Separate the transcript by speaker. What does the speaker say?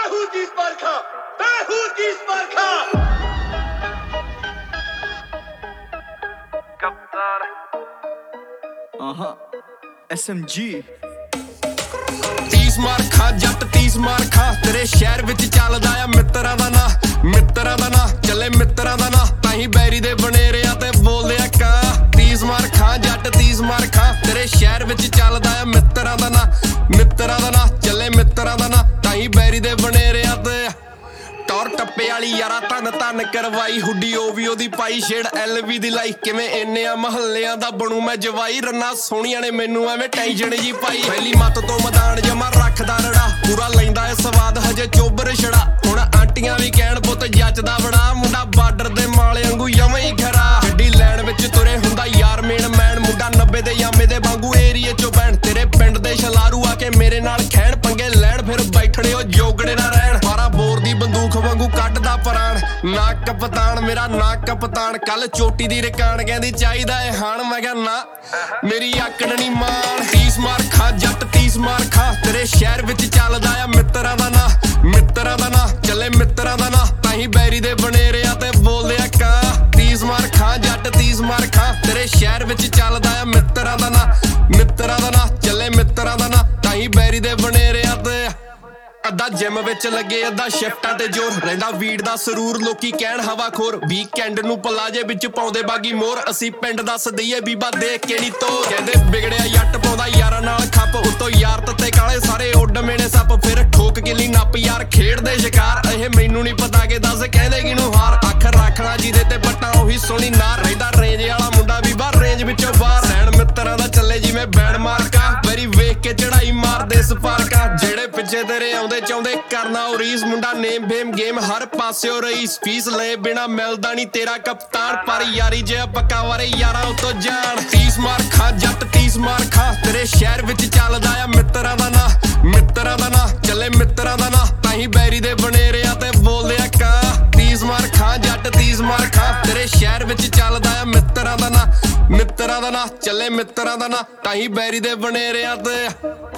Speaker 1: Behut is Barkha! Behut is Barkha!
Speaker 2: Kaptan.
Speaker 3: SMG
Speaker 4: 30 ਮਾਰ ਖਾ ਜੱਟ 30 ਮਾਰ ਖਾ ਤੇਰੇ ਸ਼ਹਿਰ ਵਿੱਚ ਚੱਲਦਾ ਆ ਮਿੱਤਰਾਂ ਦਾ ਨਾਂ ਚੱਲੇ ਮਿੱਤਰਾਂ ਦਾ ਨਾਂ ਤਾਂ ਹੀ ਬੈਰੀ ਦੇ ਬਨੇਰਿਆਂ ਤੇ ਬੋਲਦੇ ਆ ਕਾਂ 30 ਮਾਰ ਖਾ ਜੱਟ 30 ਮਾਰ ਖਾ ਤੇਰੇ ਸ਼ਹਿਰ ਵਿੱਚ ਚੱਲਦਾ ਆ ਮਿੱਤਰਾਂ ਦਾ ਨਾਂ ਚੱਲੇ ਮਿੱਤਰਾਂ ਦਾ ਨਾਂ ਤਾਂ ਹੀ ਬੈਰੀ ਦੇ ਬਨੇਰਿਆਂ ਤੇ ਟੌਰ ਟੱਪੇ ਵਾਲੀ ਯਾਰਾ ਧੰਨ ਕਰਵਾਈ ਹੁੱਡੀ ਉਹ ਵੀ ਉਹਦੀ ਪਾਈ ਛੇੜ LV ਦੀ ਲਾਈ ਕਿਵੇਂ ਇੰਨੇ ਆ ਮਹੱਲਿਆਂ ਦਾ ਬਣੂ ਮੈਂ ਜਵਾਈ ਰੰਨਾ ਸੋਹਣੀਆਂ ਨੇ ਮੈਨੂੰ ਐਵੇਂ ਟੈਂਸ਼ਨ ਜੀ ਪਾਈ ਪਹਿਲੀ ਮੱਤ ਤੋਂ ਮੈਦਾਨ ਜਮਾ ਰੱਖਦਾ ਰੜਾ ਪੂਰਾ ਲੈਂਦਾ ਏ ਸਵਾਦ ਹਜੇ ਚੋਬਰ ਛੜਾ ਹੁਣ ਆਂਟੀਆਂ ਵੀ ਕਹਿਣ ਪੁੱਤ ਜੱਚਦਾ ਬੜਾ ਮੁੰਡਾ ਬਾਰਡਰ ਦੇ ਮਾਲੇ ਵਾਂਗੂ ਜਮਾਂ ਹੀ ਖਰਾ ਗੱਡੀ ਲੈਣ ਵਿੱਚ ਤੁਰੇ ਹੁੰਦਾ ਯਾਰ ਮੇਨ ਮੈਨ ਮੁੰਡਾ 90 ਦੇ ਯਾਮੇ ਦੇ ਵਾਂਗੂ ਏਰੀਏ ਚੋਂ ਬੈਣ ਤੇਰੇ ਪਿੰਡ ਦੇ ਛਲਾਰੂ ਆ ਕੇ ਮੇਰੇ ਨਾਲ ਖੈਣ ਪੰਗੇ ਲੈਣ ਫਿਰ ਬੈਠਣੇ ਉਹ ਜੋਗੜੇ ਨਾ ਰਹਿਣ 12 ਬੋਰ ਦੀ ਬੰਦੂਕ ਵਾਂਗੂ ਕੱਢਦਾ ਪ੍ਰਾਣ ਨਾ ਕਪਤਾਨ ਮੇਰਾ ਨਾ ਕਪਤਾਨ ਕੱਲ ਚੋਟੀ ਦੀ ਰਕਾਨ ਕਹਿੰਦੀ ਚਾਹੀਦਾ ਏ ਹਾਣ ਮੈਂ ਕਿਹਾ ਨਾ ਮੇਰੀ ਆਕੜ ਨੀ ਮਾਣ 30 ਮਾਰ ਖਾ ਜੱਟ 30 ਮਾਰ ਖਾ ਤੇਰੇ ਸ਼ਹਿਰ ਵਿੱਚ ਚੱਲਦਾ ਆ ਮਿੱਤਰਾਂ ਦਾ ਨਾਂ ਚੱਲੇ ਮਿੱਤਰਾਂ ਦਾ ਨਾਂ ਤਾਂ ਹੀ ਬੈਰੀ ਦੇ ਬਨੇਰਿਆਂ ਤੇ ਬੋਲਦੇ ਆ ਕਾਂ 30 ਮਾਰ ਖਾ ਜੱਟ 30 ਮਾਰ ਖਾ ਤੇਰੇ ਸ਼ਹਿਰ ਵਿੱਚ ਚੱਲਦਾ ਆ ਮਿੱਤਰਾਂ ਦਾ ਨਾਂ ਚੱਲੇ ਮਿੱਤਰਾਂ ਦਾ ਨਾਂ ਤਾਂ ਹੀ ਬੈਰੀ ਦੇ ਬਨੇਰਿਆਂ ਤੇ ਅੱਧਾ ਜਿਮ ਵਿੱਚ ਲੱਗੇ ਅੱਧਾ ਸ਼ਿਫਟਾਂ ਤੇ ਜ਼ੋਰ ਰਹਿੰਦਾ ਵੀੜ ਦਾ ਸਰੂਰ ਲੋਕੀ ਕਹਿਣ ਹਵਾਖੋਰ ਵੀਕਐਂਡ ਨੂੰ ਪਲਾਜੇ ਵਿੱਚ ਪਾਉਂਦੇ ਬਾਗੀ ਮੋਰ ਅਸੀਂ ਪਿੰਡ ਦੱਸ ਦਈਏ ਬੀਬਾ ਦੇਖ ਕੇ ਨੀ ਤੋਰ ਕਹਿੰਦੇ ਵਿਗੜਿਆ ਜੱਟ ਪਾਉਂਦਾ ਯਾਰਾਂ ਨਾਲ ਖੱਪ ਉੱਤੋਂ ਯਾਰ ਤੱਤੇ ਕਾਲੇ ਸਾਰੇ ਉੱਡ ਮੇਣੇ ਸੱਪ ਫਿਰ ਠੋਕ ਗਿੱਲੀ ਨੱਪ ਯਾਰ ਖੇਡਦੇ ਸ਼ਿਕਾਰ ਇਹ ਮੈਨੂੰ ਨੀ ਪਤਾ ਕਿ ਦੱਸ ਕਹਿੰਦੇ ਕਿਨੂੰ ਹਾਰ ਅੱਖ ਰੱਖਣਾ ਜਿਹਦੇ ਤੇ ਪੱਟਾਂ ਉਹੀ ਸੋਹਣੀ ਨਾਰ ਰਹਿੰਦਾ ਰੇਂਜ ਵਾਲਾ ਮੁੰਡਾ ਵੀ ਬਾਹਰ ਰੇਂਜ ਵਿੱਚੋਂ ਬਾਹਰ ਰਹਿਣ ਮਿੱਤਰਾਂ ਦਾ ਚੱਲੇ ਜਿਵੇਂ ਬੈਂਡ ਮਾਰਕਾ ਵੈਰੀ ਵੇਖ ਕੇ ਚੜਾਈ ਮਾਰਦੇ ਸਪਾਰਕਾ ਜਿਹੜੇ ਪਿੱਛੇ ਤੇਰੇ ਆਉਂਦੇ ਚਾਹੁੰਦੇ ਕਰਨਾ ਉਹ ਰੀਸ ਮੁੰਡਾ ਨੇਮ ਫੇਮ ਗੇਮ ਹਰ ਪਾਸਿਓ ਰਈਸ ਫੀਸ ਲਏ ਬਿਨਾ ਮਿਲਦਾ ਨਹੀਂ ਤੇਰਾ ਕਪਤਾਨ ਪਰ ਯਾਰੀ ਜੇ ਪੱਕਾ ਵਾਰੇ ਯਾਰਾਂ ਉਤੋਂ ਜਾਣ 30 ਮਾਰ ਖਾ ਜੱਟ 30 ਮਾਰ ਖਾ ਤੇਰੇ ਸ਼ਹਿਰ ਵਿੱਚ ਚੱਲਦਾ ਆ ਮਿੱਤਰਾਂ ਦਾ ਨਾਂ ਚੱਲੇ ਮਿੱਤਰਾਂ ਦਾ ਨਾਂ ਤਾਂ ਹੀ ਬੈਰੀ ਦੇ ਬਨੇਰਿਆਂ ਤੇ ਬੋਲਦੇ ਆ ਕਾਂ 30 ਮਾਰ ਖਾ ਜੱਟ 30 ਮਾਰ ਖਾ ਤੇਰੇ ਸ਼ਹਿਰ ਵਿੱਚ ਚੱਲਦਾ ਆ ਮਿੱਤਰਾਂ ਦਾ ਨਾਂ ਚੱਲੇ ਮਿੱਤਰਾਂ ਦਾ ਨਾਂ ਤਾਂ ਹੀ ਬੈਰੀ ਦੇ ਬਨੇਰਿਆਂ ਤੇ